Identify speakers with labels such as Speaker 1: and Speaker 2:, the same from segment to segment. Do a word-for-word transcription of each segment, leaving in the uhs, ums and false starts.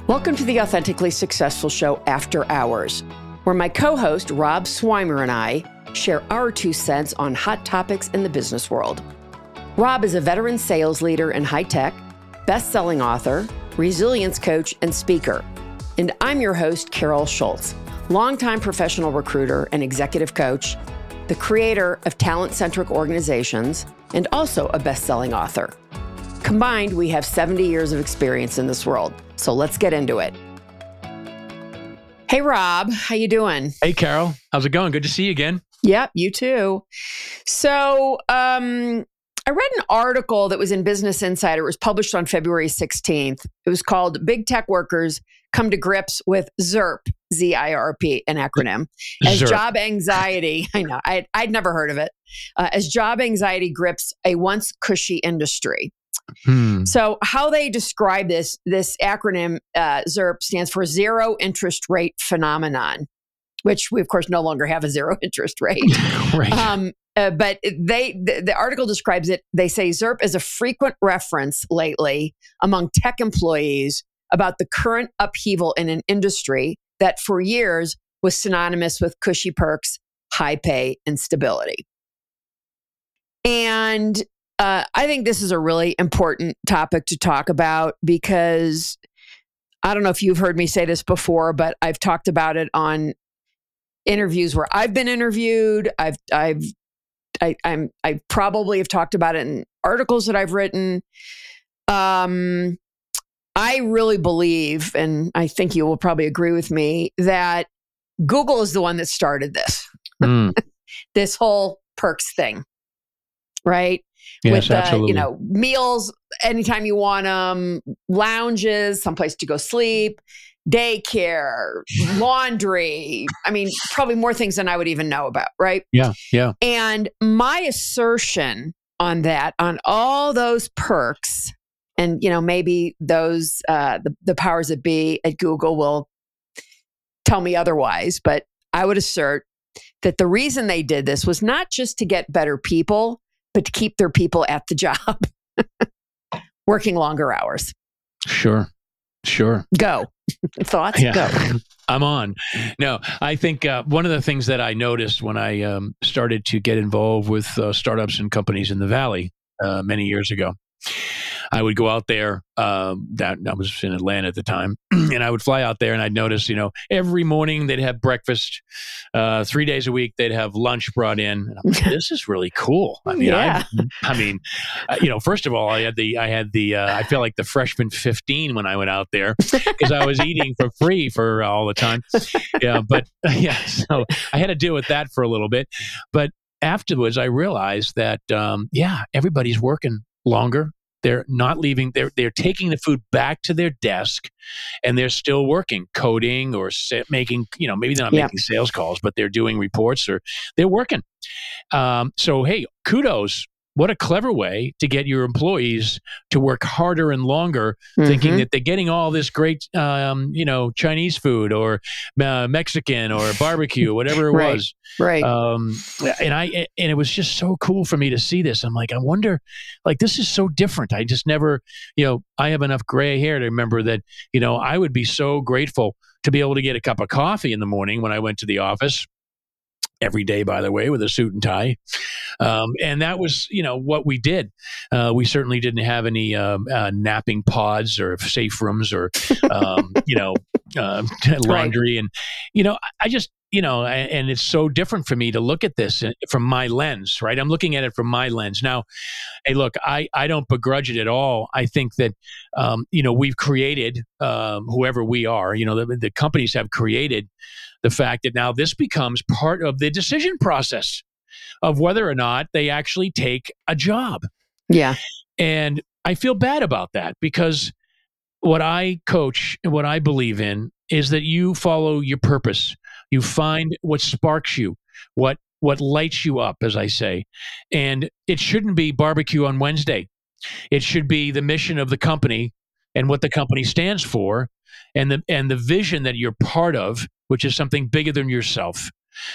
Speaker 1: Welcome to the Authentically Successful Show After Hours, where my co-host Rob Swimer and I share our two cents on hot topics in the business world. Rob is a veteran sales leader in high tech, best-selling author, resilience coach, and speaker. And I'm your host, Carol Schultz, longtime professional recruiter and executive coach, the creator of talent-centric organizations, and also a best-selling author. Combined, we have seventy years of experience in this world. So let's get into it. Hey, Rob, how you doing?
Speaker 2: Hey, Carol. How's it going? Good to see you again.
Speaker 1: Yep, you too. So um, I read an article that was in Business Insider. It was published on February sixteenth. It was called Big Tech Workers Come to Grips with ZIRP, Z I R P, an acronym, as
Speaker 2: ZIRP.
Speaker 1: job anxiety, I know, I, I'd never heard of it, uh, as job anxiety grips a once cushy industry.
Speaker 2: Hmm.
Speaker 1: So how they describe this, this acronym, uh, ZIRP, stands for Zero Interest Rate Phenomenon, which we, of course, no longer have a zero interest rate.
Speaker 2: Right.
Speaker 1: Um, uh, but they the, the article describes it. They say ZIRP is a frequent reference lately among tech employees about the current upheaval in an industry that for years was synonymous with cushy perks, high pay, and stability. And Uh, I think this is a really important topic to talk about because I don't know if you've heard me say this before, but I've talked about it on interviews where I've been interviewed. I've, I've, I, I'm, I probably have talked about it in articles that I've written. Um, I really believe, and I think you will probably agree with me, that Google is the one that started this,
Speaker 2: Mm.
Speaker 1: this whole perks thing, right?
Speaker 2: Yes,
Speaker 1: With, uh,
Speaker 2: absolutely.
Speaker 1: you know, meals anytime you want them, lounges, someplace to go sleep, daycare, laundry. I mean, probably more things than I would even know about, right?
Speaker 2: Yeah, yeah.
Speaker 1: And my assertion on that, on all those perks, and, you know, maybe those, uh, the, the powers that be at Google will tell me otherwise, but I would assert that the reason they did this was not just to get better people, but to keep their people at the job, working longer hours.
Speaker 2: Sure, sure.
Speaker 1: Go. Thoughts?
Speaker 2: Yeah.
Speaker 1: Go.
Speaker 2: I'm on. No, I think uh, one of the things that I noticed when I um, started to get involved with uh, startups and companies in the Valley uh, many years ago, I would go out there. Um, that I was in Atlanta at the time, and I would fly out there, and I'd notice, you know, every morning they'd have breakfast. Uh, three days a week they'd have lunch brought in. And I'm like, this is really cool. I mean,
Speaker 1: Yeah.
Speaker 2: I, I mean, uh, you know, first of all, I had the, I had the, uh, I felt like the freshman fifteen when I went out there because I was eating for free for all the time. Yeah, but uh, yeah, so I had to deal with that for a little bit, but afterwards I realized that, um, yeah, everybody's working longer. They're not leaving. They're they're taking the food back to their desk, and they're still working, coding or sa- making. You know, maybe they're not
Speaker 1: Yeah.
Speaker 2: making sales calls, but they're doing reports or they're working. Um, so hey, kudos! What a clever way to get your employees to work harder and longer, thinking
Speaker 1: Mhm.
Speaker 2: that they're getting all this great, um, you know, Chinese food or uh, Mexican or barbecue, whatever it
Speaker 1: Right.
Speaker 2: was.
Speaker 1: Right.
Speaker 2: Um, and I and it was just so cool for me to see this. I'm like, I wonder, like, this is so different. I just never, you know, I have enough gray hair to remember that, you know, I would be so grateful to be able to get a cup of coffee in the morning when I went to the office. Every day, by the way, with a suit and tie. Um, and that was, you know, what we did. Uh, we certainly didn't have any um, uh, napping pods or safe rooms or, um, you know, uh, laundry. And, you know, I- I just, you know, a- and it's so different for me to look at this from my lens, right? I'm looking at it from my lens. Now, hey, look, I, I don't begrudge it at all. I think that, um, you know, we've created, um, whoever we are, you know, the, the companies have created the fact that now this becomes part of the decision process of whether or not they actually take a job.
Speaker 1: Yeah.
Speaker 2: And I feel bad about that because what I coach and what I believe in is that you follow your purpose. You find what sparks you, what what lights you up, as I say. And it shouldn't be barbecue on Wednesday. It should be the mission of the company and what the company stands for and the and the vision that you're part of, which is something bigger than yourself.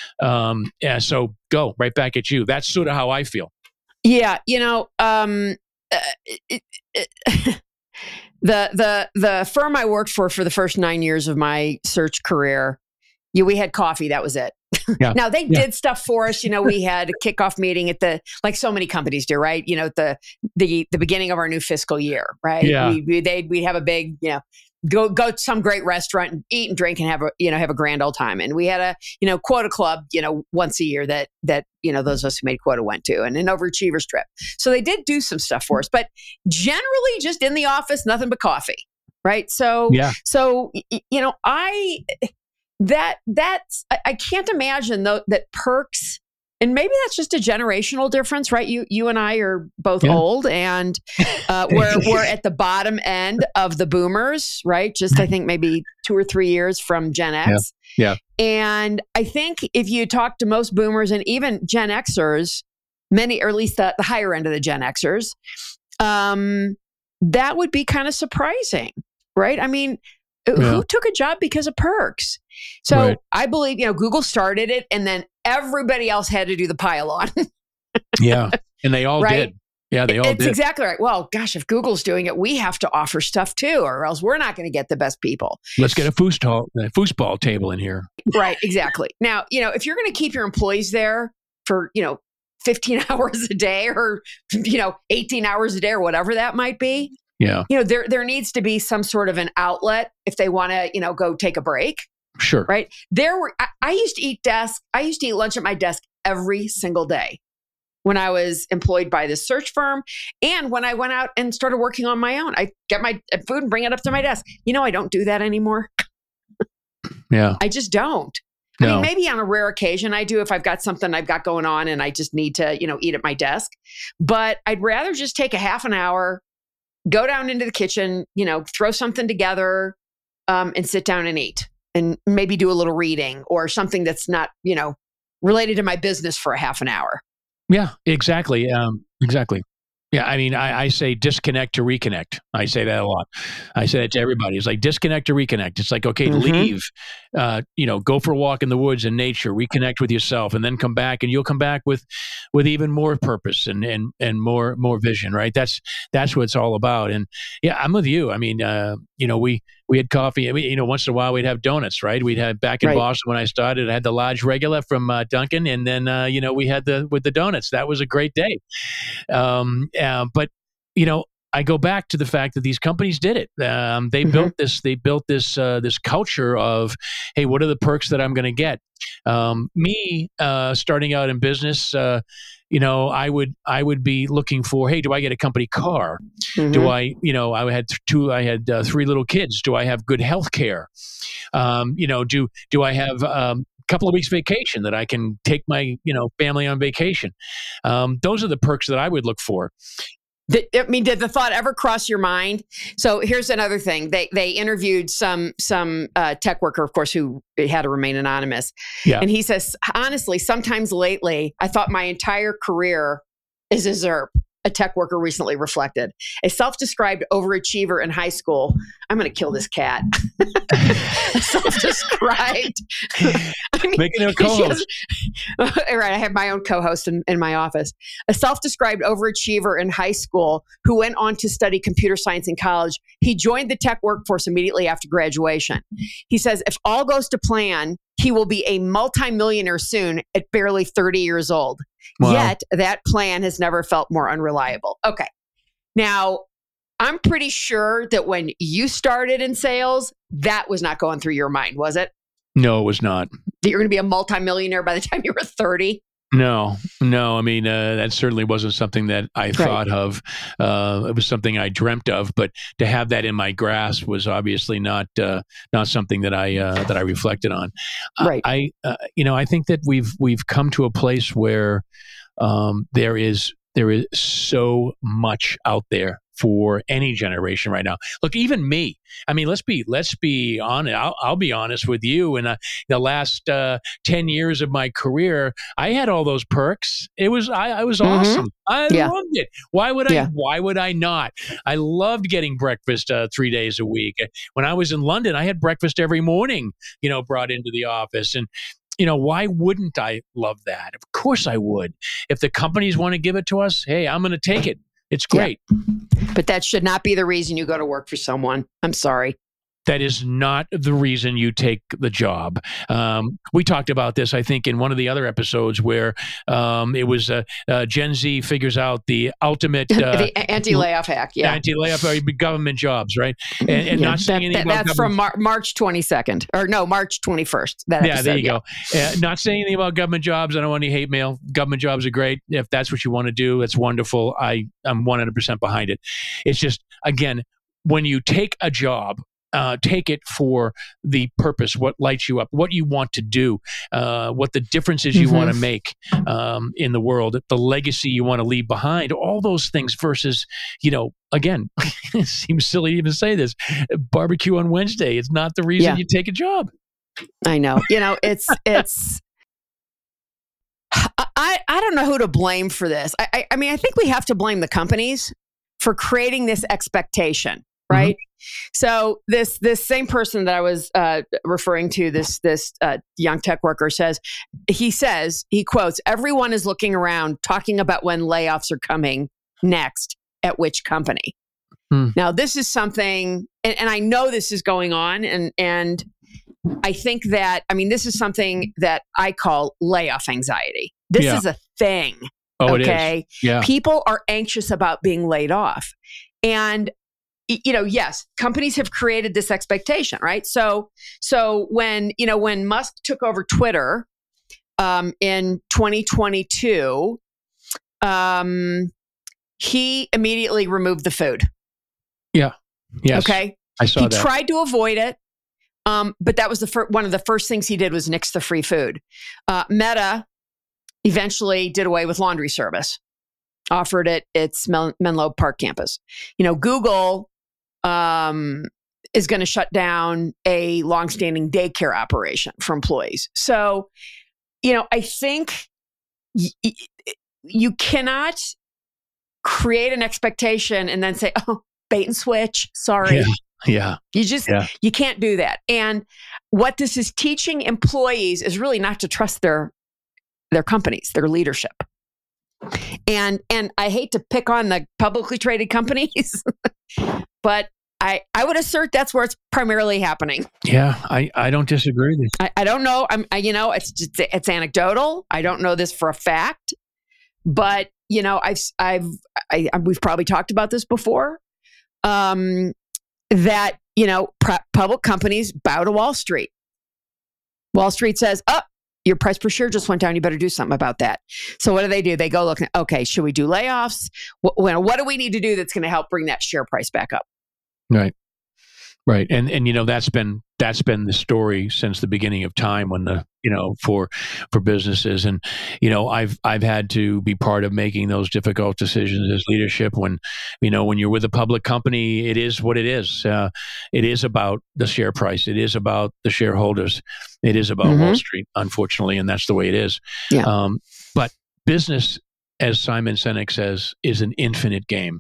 Speaker 2: Um, yeah, so go right back at you. That's sort of how I feel.
Speaker 1: Yeah. You know, um, uh, it, it, The the the firm I worked for for the first nine years of my search career, yeah, we had coffee. That was it.
Speaker 2: Yeah.
Speaker 1: Now they
Speaker 2: Yeah.
Speaker 1: did stuff for us. You know, we had a kickoff meeting at the, like so many companies do, right? You know, at the the the beginning of our new fiscal year, right?
Speaker 2: Yeah.
Speaker 1: We we they'd we'd have a big, you know, go go to some great restaurant and eat and drink and have a you know have a grand old time. And we had a you know quota club, you know, once a year that that you know those of us who made quota went to, and an overachievers trip. So they did do some stuff for us, but generally just in the office, nothing but coffee, right? So
Speaker 2: Yeah.
Speaker 1: so y- you know I. That that's I, I can't imagine though that perks, and maybe that's just a generational difference, right? You you and I are both
Speaker 2: Yeah.
Speaker 1: old, and uh, we're we're at the bottom end of the boomers, right? Just I think maybe two or three years from Gen X.
Speaker 2: Yeah.
Speaker 1: And I think if you talk to most boomers and even Gen Xers, many or at least the, the higher end of the Gen Xers, um, that would be kind of surprising, right? I mean,
Speaker 2: Yeah.
Speaker 1: who took a job because of perks? So
Speaker 2: Right.
Speaker 1: I believe, you know, Google started it and then everybody else had to do the pile on.
Speaker 2: Yeah. And they all
Speaker 1: Right?
Speaker 2: did. Yeah, they all
Speaker 1: It's
Speaker 2: did.
Speaker 1: exactly right. Well, gosh, if Google's doing it, we have to offer stuff too, or else we're not going to get the best people.
Speaker 2: Let's get a foosball, a foosball table in here.
Speaker 1: Right, exactly. Now, you know, if you're going to keep your employees there for, you know, fifteen hours a day or, you know, eighteen hours a day or whatever that might be,
Speaker 2: Yeah,
Speaker 1: you know, there there needs to be some sort of an outlet if they want to, you know, go take a break,
Speaker 2: sure.
Speaker 1: right? There were I, I used to eat desk, I used to eat lunch at my desk every single day when I was employed by this search firm, and when I went out and started working on my own. I get my food and bring it up to my desk. You know, I don't do that anymore.
Speaker 2: Yeah.
Speaker 1: I just don't. I
Speaker 2: No.
Speaker 1: mean, maybe on a rare occasion I do if I've got something I've got going on and I just need to, you know, eat at my desk. But I'd rather just take a half an hour, go down into the kitchen, you know, throw something together, um, and sit down and eat, and maybe do a little reading or something that's not, you know, related to my business for a half an hour.
Speaker 2: Yeah, exactly. Um, exactly. Yeah, I mean, I, I say disconnect to reconnect. I say that a lot. I say that to everybody. It's like disconnect to reconnect. It's like, okay,
Speaker 1: Mhm.
Speaker 2: leave, uh, you know, go for a walk in the woods in nature, reconnect with yourself, and then come back, and you'll come back with, with even more purpose and and and more more vision. Right? That's that's what it's all about. And yeah, I'm with you. I mean, uh, you know, we we had coffee. I mean, you know, once in a while we'd have donuts. Right? We'd have back in
Speaker 1: Right.
Speaker 2: Boston when I started. I had the large regular from uh, Dunkin', and then uh, you know we had the with the donuts. That was a great day. Um, uh, but you know, I go back to the fact that these companies did it. Um, they
Speaker 1: Mhm.
Speaker 2: built this. They built this. Uh, this culture of, hey, what are the perks that I'm going to get? Um, me uh, starting out in business, uh, you know, I would I would be looking for, hey, do I get a company car? Do
Speaker 1: Mhm.
Speaker 2: I, you know, I had th- two, I had uh, three little kids. Do I have good health care? Um, you know, do do I have um, a couple of weeks vacation that I can take my, you know, family on vacation? Um, those are the perks that I would look for.
Speaker 1: Did, I mean, did the thought ever cross your mind? So here's another thing. They they interviewed some some uh, tech worker, of course, who had to remain anonymous.
Speaker 2: Yeah.
Speaker 1: And he says, honestly, sometimes lately, I thought my entire career is a ZERP. A tech worker recently reflected. A self-described overachiever in high school. I'm going to kill this cat. Self-described. I mean,
Speaker 2: Making a
Speaker 1: she
Speaker 2: co-host.
Speaker 1: has- right, I have my own co-host in, in my office. A self-described overachiever in high school who went on to study computer science in college. He joined the tech workforce immediately after graduation. He says, if all goes to plan, he will be a multimillionaire soon at barely thirty years old.
Speaker 2: Wow.
Speaker 1: Yet that plan has never felt more unreliable. Okay. Now, I'm pretty sure that when you started in sales, that was not going through your mind, was it?
Speaker 2: No, it was not.
Speaker 1: That you're going to be a multimillionaire by the time you were thirty?
Speaker 2: No, no. I mean, uh, that certainly wasn't something that I thought of. Uh, it was something I dreamt of, but to have that in my grasp was obviously not uh, not something that I uh, that I reflected on. Uh,
Speaker 1: Right.
Speaker 2: I, uh, you know, I think that we've we've come to a place where um, there is there is so much out there for any generation right now. Look, even me. I mean, let's be let's be honest. I'll, I'll be honest with you. In uh, the last uh, ten years of my career, I had all those perks. It was I, I was
Speaker 1: Mhm.
Speaker 2: awesome. I
Speaker 1: Yeah.
Speaker 2: loved it. Why would I?
Speaker 1: Yeah.
Speaker 2: Why would I not? I loved getting breakfast uh, three days a week. When I was in London, I had breakfast every morning. You know, brought into the office and. You know, why wouldn't I love that? Of course I would. If the companies want to give it to us, hey, I'm going to take it. It's great.
Speaker 1: Yeah. But that should not be the reason you go to work for someone. I'm sorry.
Speaker 2: That is not the reason you take the job. Um, we talked about this, I think, in one of the other episodes where um, it was uh, uh, Gen Z figures out the ultimate uh,
Speaker 1: the anti-layoff hack. Yeah,
Speaker 2: anti-layoff uh, government jobs, right? And, and
Speaker 1: yeah,
Speaker 2: not saying
Speaker 1: that,
Speaker 2: anything
Speaker 1: that,
Speaker 2: about
Speaker 1: that's from Mar- March twenty-second, or no, March twenty-first. That
Speaker 2: yeah,
Speaker 1: episode,
Speaker 2: there you
Speaker 1: yeah.
Speaker 2: go. Uh, not saying anything about government jobs. I don't want any hate mail. Government jobs are great. If that's what you want to do, it's wonderful. I I'm one hundred percent behind it. It's just, again, when you take a job, Uh, take it for the purpose, what lights you up, what you want to do, uh, what the differences you
Speaker 1: Mm-hmm.
Speaker 2: want to make um, in the world, the legacy you want to leave behind, all those things versus, you know, again, it seems silly to even say this, barbecue on Wednesday. It's not the reason
Speaker 1: Yeah.
Speaker 2: you take a job.
Speaker 1: I know. You know, it's, it's, I, I don't know who to blame for this. I, I, I mean, I think we have to blame the companies for creating this expectation. Right. Mm-hmm. So this this same person that I was uh, referring to, this this uh, young tech worker says, he says, he quotes, "Everyone is looking around talking about when layoffs are coming next at which company." Hmm. Now, this is something, and, and I know this is going on, and and I think that, I mean, this is something that I call layoff anxiety. This
Speaker 2: Yeah.
Speaker 1: is a thing.
Speaker 2: Oh,
Speaker 1: okay?
Speaker 2: It is. Yeah.
Speaker 1: People are anxious about being laid off. And you know, yes, companies have created this expectation, right? So, so when, you know, when Musk took over Twitter um, in twenty twenty-two, um, he immediately removed the food.
Speaker 2: Yeah. Yes.
Speaker 1: Okay.
Speaker 2: I saw
Speaker 1: he
Speaker 2: that.
Speaker 1: He tried to avoid it, um, but that was the fir- one of the first things he did was nix the free food. Uh, Meta eventually did away with laundry service, offered it its Men- Menlo Park campus. You know, Google um, is going to shut down a longstanding daycare operation for employees. So, you know, I think y- y- you cannot create an expectation and then say, "Oh, bait and switch." Sorry.
Speaker 2: Yeah. Yeah.
Speaker 1: You just,
Speaker 2: yeah.
Speaker 1: you can't do that. And what this is teaching employees is really not to trust their, their companies, their leadership. And and I hate to pick on the publicly traded companies, but I, I would assert that's where it's primarily happening.
Speaker 2: Yeah, I, I don't disagree.
Speaker 1: I, I don't know. I'm I, you know it's just, it's anecdotal. I don't know this for a fact, but you know I've I've I, we've probably talked about this before. Um, that you know pr- public companies bow to Wall Street. Wall Street says, "Oh, your price per share just went down. You better do something about that." So what do they do? They go look, okay, should we do layoffs? What, what do we need to do that's going to help bring that share price back up?
Speaker 2: Right. Right. And, and, you know, that's been, that's been the story since the beginning of time when the, you know, for, for businesses. And, you know, I've, I've had to be part of making those difficult decisions as leadership when, you know, when you're with a public company, it is what it is. Uh, it is about the share price. It is about the shareholders. It is about mm-hmm. Wall Street, unfortunately. And that's the way it is.
Speaker 1: Yeah.
Speaker 2: Um, but business, as Simon Sinek says, is an infinite game.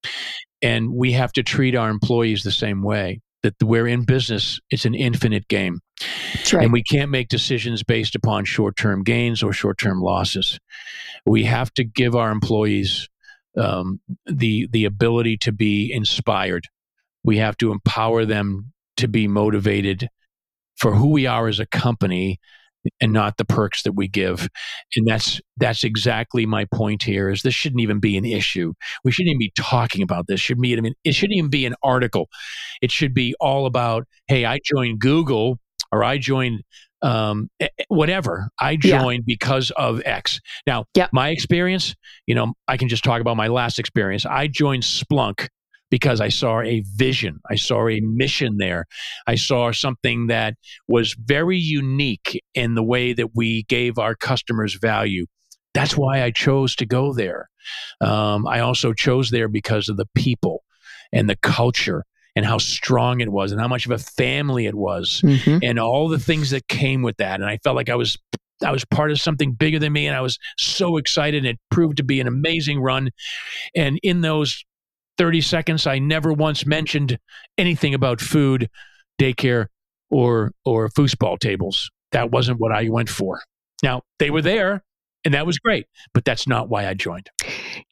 Speaker 2: And we have to treat our employees the same way, that we're in business. It's an infinite game.
Speaker 1: That's right.
Speaker 2: And we can't make decisions based upon short-term gains or short-term losses. We have to give our employees um, the, the ability to be inspired. We have to empower them to be motivated for who we are as a company and not the perks that we give. And that's that's exactly my point here, is this shouldn't even be an issue. We shouldn't even be talking about this. Should be, I mean, it shouldn't even be an article. It should be all about, hey, I joined Google, or I joined um, whatever. I joined yeah. because of X. Now,
Speaker 1: yep.
Speaker 2: my experience, you know, I can just talk about my last experience. I joined Splunk because I saw a vision. I saw a mission there. I saw something that was very unique in the way that we gave our customers value. That's why I chose to go there. Um, I also chose there because of the people and the culture and how strong it was and how much of a family it was, mm-hmm. and all the things that came with that. And I felt like I was I was part of something bigger than me, and I was so excited. And it proved to be an amazing run. And in those thirty seconds, I never once mentioned anything about food, daycare, or or foosball tables. That wasn't what I went for. Now, they were there, and that was great, but that's not why I joined.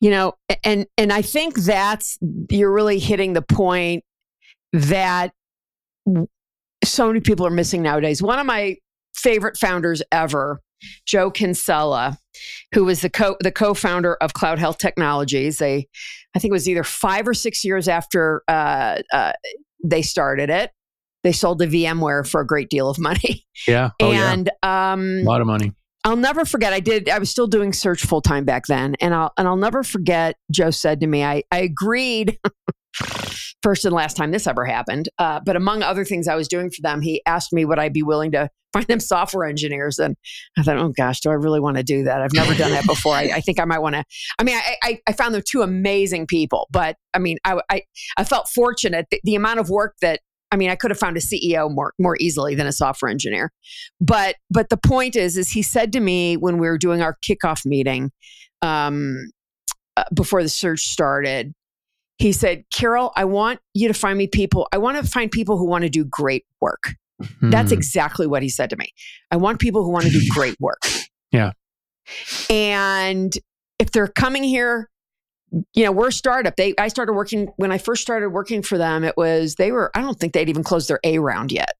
Speaker 1: You know, and and I think that's, you're really hitting the point that so many people are missing nowadays. One of my favorite founders ever, Joe Kinsella, who was the co the co-founder of Cloud Health Technologies. They, I think it was either five or six years after uh, uh, they started it, they sold to VMware for a great deal of money.
Speaker 2: Yeah, oh,
Speaker 1: and
Speaker 2: yeah.
Speaker 1: Um,
Speaker 2: a lot of money.
Speaker 1: I'll never forget. I did. I was still doing search full time back then, and I'll and I'll never forget. Joe said to me, "I I agreed." First and last time this ever happened. Uh, but among other things I was doing for them, he asked me would I be willing to find them software engineers. And I thought, oh gosh, do I really want to do that? I've never done that before. I, I think I might want to. I mean, I, I I found them two amazing people, but I mean, I I, I felt fortunate. The, the amount of work that. I mean, I could have found a C E O more more easily than a software engineer. But but the point is, is he said to me when we were doing our kickoff meeting um, uh, before the search started, he said, Carol, I want you to find me people. I want to find people who want to do great work. Hmm. That's exactly what he said to me. I want people who want to do great work.
Speaker 2: Yeah.
Speaker 1: And if they're coming here, you know, we're a startup. They, I started working, when I first started working for them, it was, they were, I don't think they'd even closed their A round yet.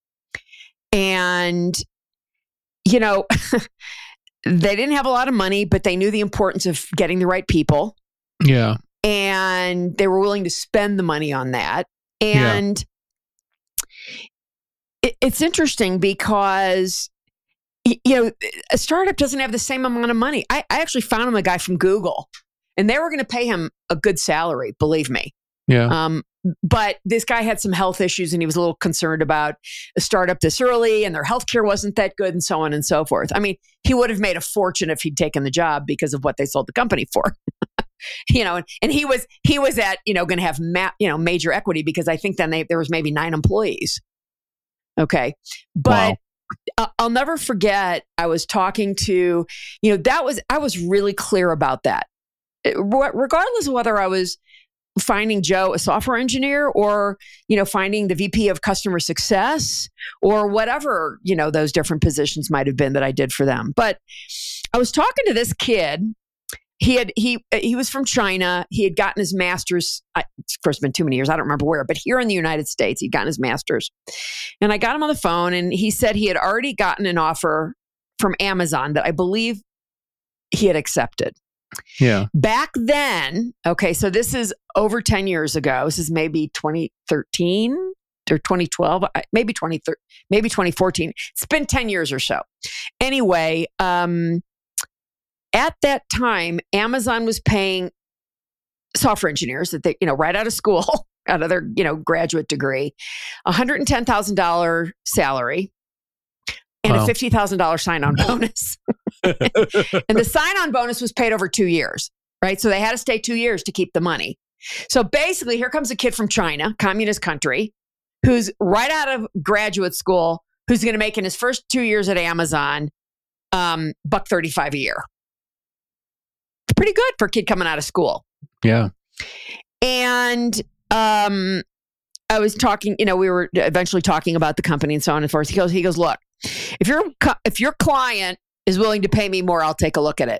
Speaker 1: And, you know, they didn't have a lot of money, but they knew the importance of getting the right people.
Speaker 2: Yeah.
Speaker 1: And they were willing to spend the money on that. And yeah. it, it's interesting because, you know, a startup doesn't have the same amount of money. I, I actually found him a guy from Google. And they were going to pay him a good salary, believe me.
Speaker 2: Yeah.
Speaker 1: Um, but this guy had some health issues and he was a little concerned about a startup this early and their healthcare wasn't that good and so on and so forth. I mean, he would have made a fortune if he'd taken the job because of what they sold the company for. you know, and, and he was he was at, you know, going to have ma- you know, major equity because I think then they, there was maybe nine employees. Okay. But wow. I'll never forget, I was talking to, you know, that was, I was really clear about that. Regardless of whether I was finding Joe a software engineer or, you know, finding the V P of customer success or whatever, you know, those different positions might have been that I did for them. But I was talking to this kid. He had, he, he was from China. He had gotten his master's. I, of course, it's been too many years. I don't remember where, but here in the United States, he'd gotten his master's. And I got him on the phone and he said he had already gotten an offer from Amazon that I believe he had accepted.
Speaker 2: Yeah.
Speaker 1: Back then, okay, so this is over ten years ago. This is maybe twenty thirteen or twenty twelve, maybe twenty thirteen, maybe twenty fourteen. It's been ten years or so. Anyway, um, at that time, Amazon was paying software engineers that they, you know, right out of school, out of their, you know, graduate degree, one hundred ten thousand dollars salary and wow. a fifty thousand dollars sign-on bonus. And the sign-on bonus was paid over two years, right? So they had to stay two years to keep the money. So basically, here comes a kid from China, communist country, who's right out of graduate school, who's going to make in his first two years at Amazon, um, buck thirty-five a year. It's pretty good for a kid coming out of school.
Speaker 2: Yeah.
Speaker 1: And um, I was talking, you know, we were eventually talking about the company and so on and so forth. He goes, he goes, look, if your if your client is willing to pay me more, I'll take a look at it.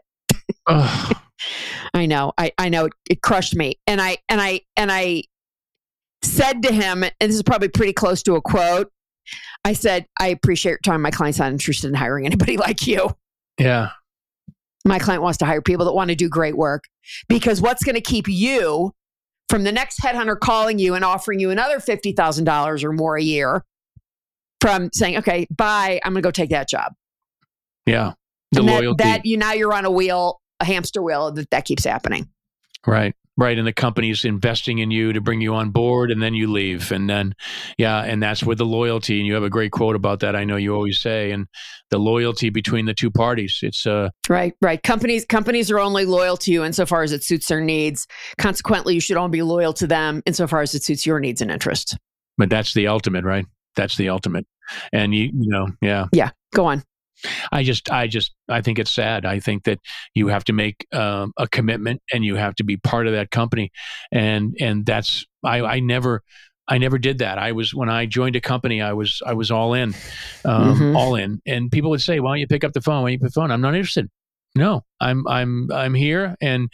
Speaker 1: I know. I, I know it, it crushed me. And I and I and I said to him, and this is probably pretty close to a quote. I said, I appreciate your time. My client's not interested in hiring anybody like you.
Speaker 2: Yeah.
Speaker 1: My client wants to hire people that want to do great work, because what's going to keep you from the next headhunter calling you and offering you another fifty thousand dollars or more a year from saying, okay, bye, I'm going to go take that job.
Speaker 2: Yeah. The
Speaker 1: and that,
Speaker 2: loyalty.
Speaker 1: that you now you're on a wheel, a hamster wheel, that, that keeps happening.
Speaker 2: Right. Right. And the company's investing in you to bring you on board, and then you leave. And then, yeah, and that's where the loyalty, and you have a great quote about that. I know you always say, and the loyalty between the two parties. It's uh
Speaker 1: right, right. Companies, companies are only loyal to you insofar as it suits their needs. Consequently, you should only be loyal to them insofar as it suits your needs and interests.
Speaker 2: But that's the ultimate, right? That's the ultimate. And you, you know, yeah.
Speaker 1: Yeah. Go on.
Speaker 2: I just, I just, I think it's sad. I think that you have to make um, a commitment, and you have to be part of that company. And, and that's, I, I never, I never did that. I was, when I joined a company, I was, I was all in, um, mm-hmm. all in. And people would say, why don't you pick up the phone? Why don't you pick up the phone? I'm not interested. No, I'm I'm I'm here, and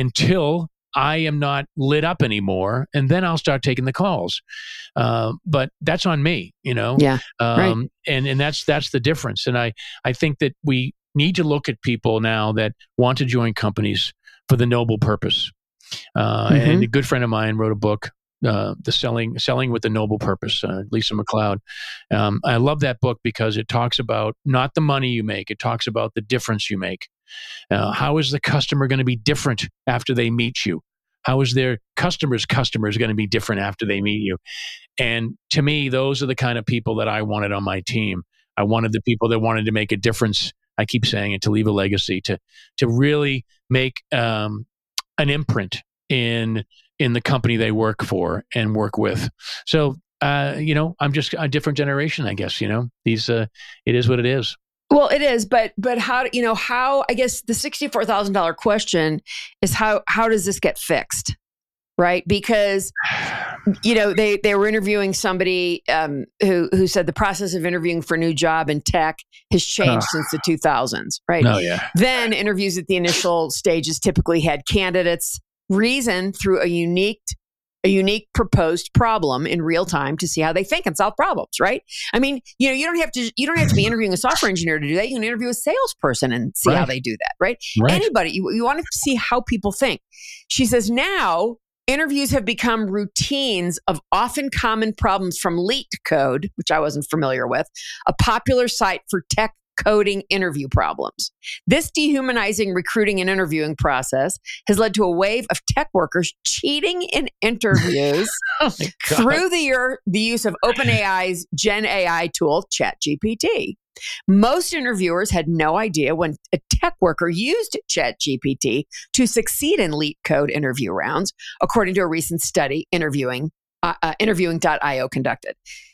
Speaker 2: until I am not lit up anymore, and then I'll start taking the calls. Uh, but that's on me, you know.
Speaker 1: Yeah,
Speaker 2: um,
Speaker 1: right.
Speaker 2: And and that's that's the difference. And I I think that we need to look at people now that want to join companies for the noble purpose. Uh,
Speaker 1: Mm-hmm.
Speaker 2: And a good friend of mine wrote a book, uh, the selling selling with the noble purpose. Uh, Lisa McLeod. Um, I love that book because it talks about not the money you make; it talks about the difference you make. Uh, how is the customer going to be different after they meet you? How is their customer's customers going to be different after they meet you? And to me, those are the kind of people that I wanted on my team. I wanted the people that wanted to make a difference. I keep saying it, to leave a legacy, to to really make um, an imprint in in the company they work for and work with. So, uh, you know, I'm just a different generation, I guess. You know, these uh, it is what it is.
Speaker 1: Well, it is, but but how you know how I guess the sixty-four thousand dollar question is how how does this get fixed, right? Because you know they they were interviewing somebody um, who who said the process of interviewing for a new job in tech has changed
Speaker 2: Uh,
Speaker 1: since the two thousands, right?
Speaker 2: Oh yeah,
Speaker 1: Then interviews at the initial stages typically had candidates reason through a unique a unique proposed problem in real time to see how they think and solve problems, right? I mean, you know, you don't have to you don't have to be interviewing a software engineer to do that. You can interview a salesperson and see
Speaker 2: Right.
Speaker 1: how they do that, right?
Speaker 2: right.
Speaker 1: Anybody, you, you want to see how people think. She says now interviews have become routines of often common problems from LeetCode, which I wasn't familiar with, a popular site for tech coding interview problems. This dehumanizing recruiting and interviewing process has led to a wave of tech workers cheating in interviews
Speaker 2: Oh my God.
Speaker 1: through the, year, the use of OpenAI's Gen A I tool, ChatGPT. Most interviewers had no idea when a tech worker used ChatGPT to succeed in LeetCode interview rounds, according to a recent study interviewing uh, uh, interviewing dot io conducted.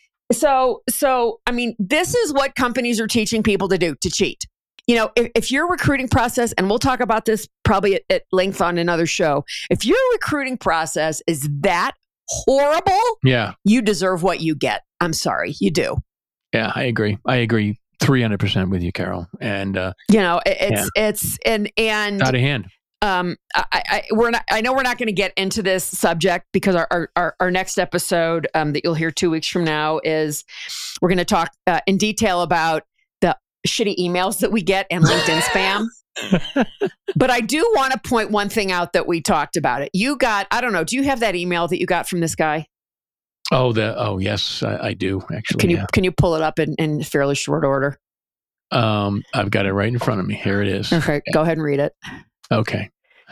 Speaker 1: So, so I mean, this is what companies are teaching people to do, to cheat. You know, if, if your recruiting process, and we'll talk about this probably at, at length on another show, if your recruiting process is that horrible,
Speaker 2: Yeah,
Speaker 1: you deserve what you get. I'm sorry, you do.
Speaker 2: yeah, I agree. I agree three hundred percent with you, Carol. And uh,
Speaker 1: You know, it, it's it's and and
Speaker 2: out of hand.
Speaker 1: um, I, I we're not. I know we're not going to get into this subject because our our, our, our next episode um, that you'll hear two weeks from now is we're going to talk uh, in detail about the shitty emails that we get and LinkedIn spam. But I do want to point one thing out that we talked about it. You got, I don't know, do you have that email that you got from this guy?
Speaker 2: Oh, the oh yes, I, I do actually.
Speaker 1: Can you
Speaker 2: yeah.
Speaker 1: can you pull it up in, in fairly short order?
Speaker 2: Um, I've got it right in front of me. Here it is.
Speaker 1: Okay, go ahead and read it.
Speaker 2: Okay.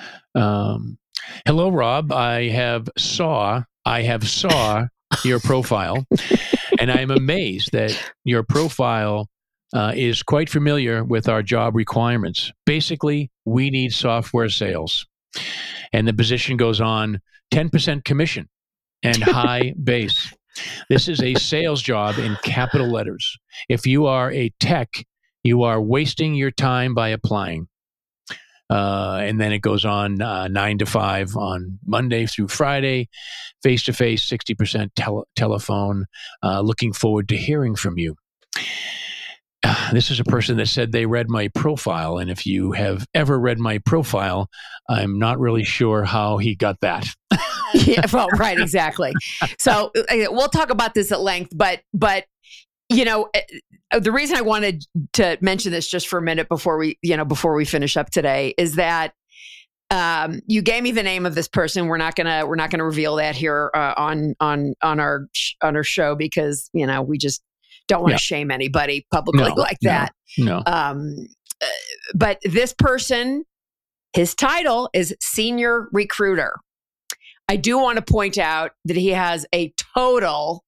Speaker 2: Um, hello, Rob. I have saw I have saw your profile, and I am amazed that your profile uh, is quite familiar with our job requirements. Basically, we need software sales, and the position goes on ten percent commission and high base. This is a sales job in capital letters. If you are a tech, you are wasting your time by applying. Uh, and then it goes on uh, nine to five on Monday through Friday, face to face, sixty percent tele- telephone. Uh, looking forward to hearing from you. Uh, this is a person that said they read my profile. And if you have ever read my profile, I'm not really sure how he got that.
Speaker 1: Yeah, well, right, exactly. So uh, we'll talk about this at length, but but you know, uh, the reason I wanted to mention this just for a minute before we, you know, before we finish up today is that um, you gave me the name of this person. We're not gonna we're not gonna reveal that here uh, on on on our on our show because you know we just don't want to
Speaker 2: Yeah.
Speaker 1: shame anybody publicly
Speaker 2: No,
Speaker 1: like
Speaker 2: no,
Speaker 1: that.
Speaker 2: No.
Speaker 1: Um, uh, but this person, his title is senior recruiter. I do want to point out that he has a total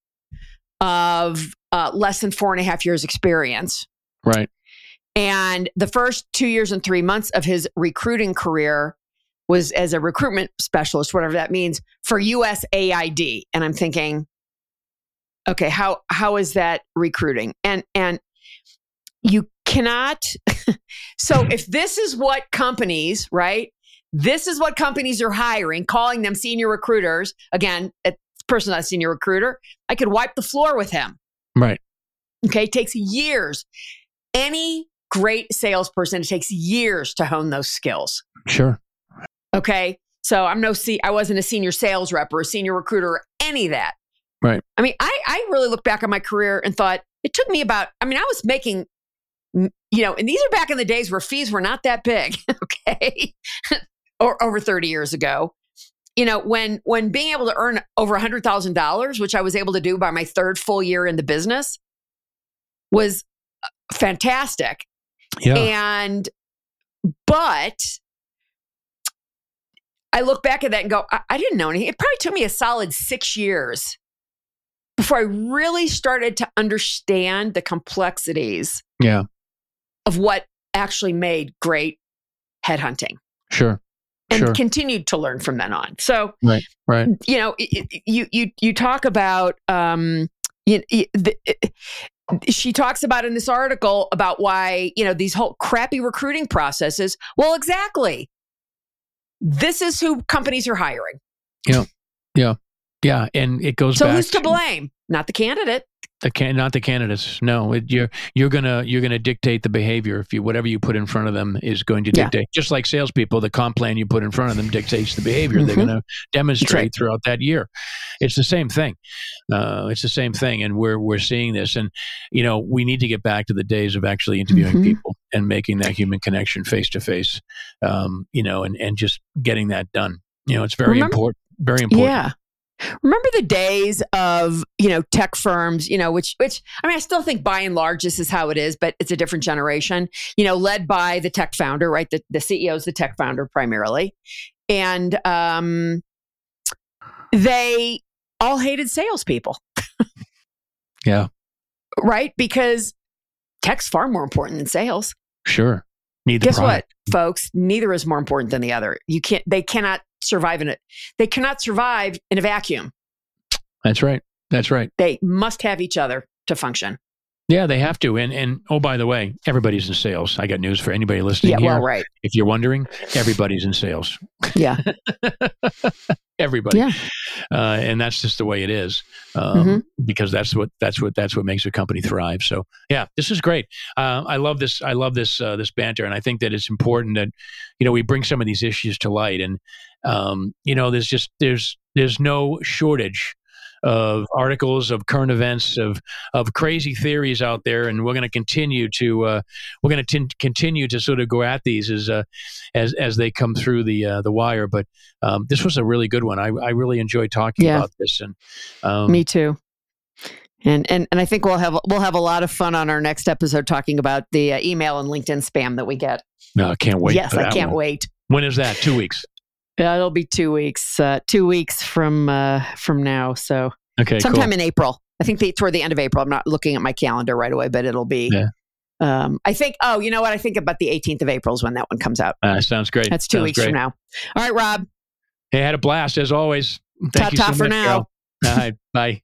Speaker 1: of uh, less than four and a half years experience.
Speaker 2: Right.
Speaker 1: And the first two years and three months of his recruiting career was as a recruitment specialist, whatever that means, for U S A I D. And I'm thinking, okay, how how is that recruiting? And and you cannot. So if this is what companies, right? This is what companies are hiring, calling them senior recruiters. Again, a person not a senior recruiter, I could wipe the floor with him.
Speaker 2: Right.
Speaker 1: Okay, it takes years. Any great salesperson, it takes years to hone those skills.
Speaker 2: Sure.
Speaker 1: Okay. So I'm no, se- I wasn't a senior sales rep or a senior recruiter or any of that.
Speaker 2: Right.
Speaker 1: I mean, I, I really look back on my career and thought it took me about, I mean, I was making, you know, and these are back in the days where fees were not that big. Okay. Or over thirty years ago. You know, when when being able to earn over one hundred thousand dollars, which I was able to do by my third full year in the business, was fantastic.
Speaker 2: Yeah.
Speaker 1: And, but I look back at that and go, I, I didn't know anything. It probably took me a solid six years before I really started to understand the complexities
Speaker 2: Yeah.
Speaker 1: of what actually made great headhunting.
Speaker 2: Sure.
Speaker 1: And
Speaker 2: Sure.
Speaker 1: continued to learn from then on. So,
Speaker 2: Right. Right.
Speaker 1: you know, you you you talk about um, you, you, the, she talks about in this article about why, you know, these whole crappy recruiting processes. Well, exactly. This is who companies are hiring.
Speaker 2: Yeah. Yeah. Yeah. And it goes
Speaker 1: So
Speaker 2: back
Speaker 1: who's to blame? Not the candidate.
Speaker 2: The can not the candidates. No, it, you're you're gonna you're gonna dictate the behavior. If you whatever you put in front of them is going to
Speaker 1: Yeah.
Speaker 2: dictate. Just like salespeople, the comp plan you put in front of them dictates the behavior they're
Speaker 1: Mhm.
Speaker 2: going to demonstrate
Speaker 1: right.
Speaker 2: throughout that year. It's the same thing. Uh, it's the same thing, and we're we're seeing this. And you know, we need to get back to the days of actually interviewing
Speaker 1: Mhm.
Speaker 2: people and making that human connection face to face. Um, you know, and and just getting that done. You know, it's very
Speaker 1: Remember-
Speaker 2: important. Very important.
Speaker 1: Yeah. Remember the days of, you know, tech firms, you know, which, which, I mean, I still think by and large, this is how it is, but it's a different generation, you know, led by the tech founder, right? The, the C E O is the tech founder primarily. And um, they all hated salespeople.
Speaker 2: Yeah.
Speaker 1: Right? Because tech's far more important than sales.
Speaker 2: Sure. Need the
Speaker 1: Guess
Speaker 2: product.
Speaker 1: what, folks? Neither is more important than the other. You can't, they cannot survive in it. They cannot survive in a vacuum.
Speaker 2: That's right. That's right.
Speaker 1: They must have each other to function.
Speaker 2: Yeah, they have to. And and oh, by the way, everybody's in sales. I got news for anybody listening
Speaker 1: Yeah,
Speaker 2: here.
Speaker 1: well, right.
Speaker 2: If you're wondering, everybody's in sales.
Speaker 1: Yeah.
Speaker 2: Everybody.
Speaker 1: Yeah.
Speaker 2: Uh, and that's just the way it is. Um,
Speaker 1: Mhm.
Speaker 2: because that's what that's what that's what makes a company thrive. So yeah, this is great. Uh, I love this. I love this uh, this banter, and I think that it's important that you know we bring some of these issues to light. And um, you know, there's just there's there's no shortage of articles, of current events, of of crazy theories out there, and we're going to continue to uh, we're going to continue to sort of go at these as uh, as as they come through the uh, the wire. But um, this was a really good one. I I really enjoyed talking
Speaker 1: Yeah.
Speaker 2: about this, and um,
Speaker 1: Me too. And and and I think we'll have we'll have a lot of fun on our next episode talking about the uh, email and LinkedIn spam that we get.
Speaker 2: no, I can't wait.
Speaker 1: yes,
Speaker 2: for
Speaker 1: I
Speaker 2: that
Speaker 1: can't
Speaker 2: one.
Speaker 1: wait.
Speaker 2: When is that? Two weeks.
Speaker 1: Yeah, it'll be two weeks. Uh, two weeks from uh, from now. So
Speaker 2: Okay,
Speaker 1: sometime
Speaker 2: cool.
Speaker 1: in April. I think the, toward the end of April. I'm not looking at my calendar right away, but it'll be.
Speaker 2: Yeah.
Speaker 1: Um, I think. Oh, you know what? I think about the eighteenth of April is when that one comes out.
Speaker 2: Uh, sounds great.
Speaker 1: That's two
Speaker 2: Sounds
Speaker 1: weeks
Speaker 2: great.
Speaker 1: from now. All right, Rob.
Speaker 2: Hey, I had a blast as always. Thank you
Speaker 1: Ta-ta
Speaker 2: so
Speaker 1: for
Speaker 2: much,
Speaker 1: now.
Speaker 2: Carol. All right, bye.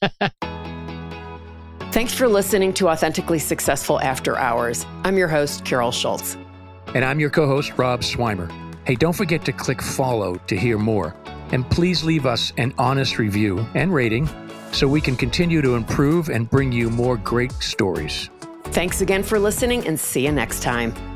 Speaker 1: Thanks for listening to Authentically Successful After Hours. I'm your host, Carol Schultz.
Speaker 2: And I'm your co-host, Rob Swimer. Hey, don't forget to click follow to hear more. And please leave us an honest review and rating so we can continue to improve and bring you more great stories.
Speaker 1: Thanks again for listening, and see you next time.